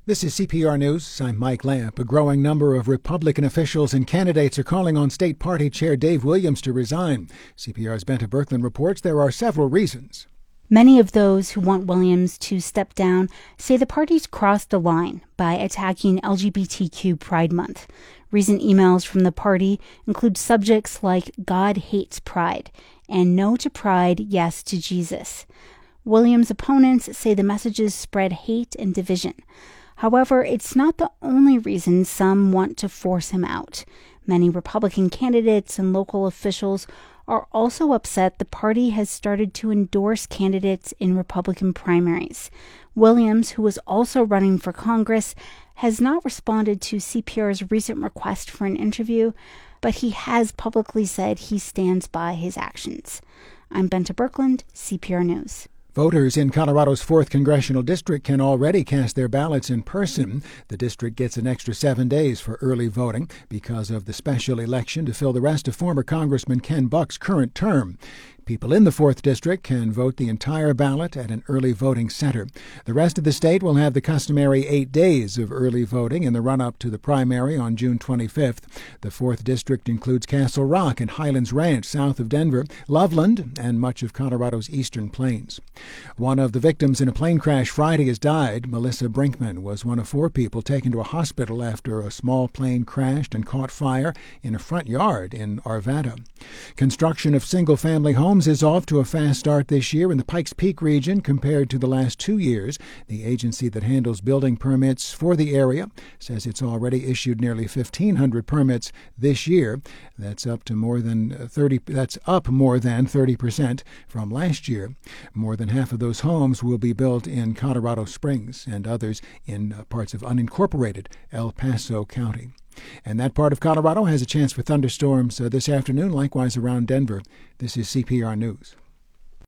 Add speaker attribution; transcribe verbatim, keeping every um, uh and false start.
Speaker 1: This is C P R News. I'm Mike Lamp. A growing number of Republican officials and candidates are calling on State Party Chair Dave Williams to resign. C P R's Benta Birkeland reports there are several reasons.
Speaker 2: Many of those who want Williams to step down say the party's crossed the line by attacking L G B T Q Pride Month. Recent emails from the party include subjects like "God hates pride" and "No to pride, yes to Jesus." Williams' opponents say the messages spread hate and division. However, it's not the only reason some want to force him out. Many Republican candidates and local officials are also upset the party has started to endorse candidates in Republican primaries. Williams, who is also running for Congress, has not responded to C P R's recent request for an interview, but he has publicly said he stands by his actions. I'm Benta Birkeland, C P R News.
Speaker 1: Voters in Colorado's fourth Congressional District can already cast their ballots in person. The district gets an extra seven days for early voting because of the special election to fill the rest of former Congressman Ken Buck's current term. People in the fourth District can vote the entire ballot at an early voting center. The rest of the state will have the customary eight days of early voting in the run-up to the primary on June twenty-fifth. The fourth District includes Castle Rock and Highlands Ranch south of Denver, Loveland, and much of Colorado's eastern plains. One of the victims in a plane crash Friday has died. Melissa Brinkman was one of four people taken to a hospital after a small plane crashed and caught fire in a front yard in Arvada. Construction of single-family homes is off to a fast start this year in the Pikes Peak region compared to the last two years. The agency that handles building permits for the area says it's already issued nearly fifteen hundred permits this year. That's up to more than thirty. That's up more than thirty percent from last year. More than half of those homes will be built in Colorado Springs and others in parts of unincorporated El Paso County. And that part of Colorado has a chance for thunderstorms uh, this afternoon, likewise around Denver. This is C P R News.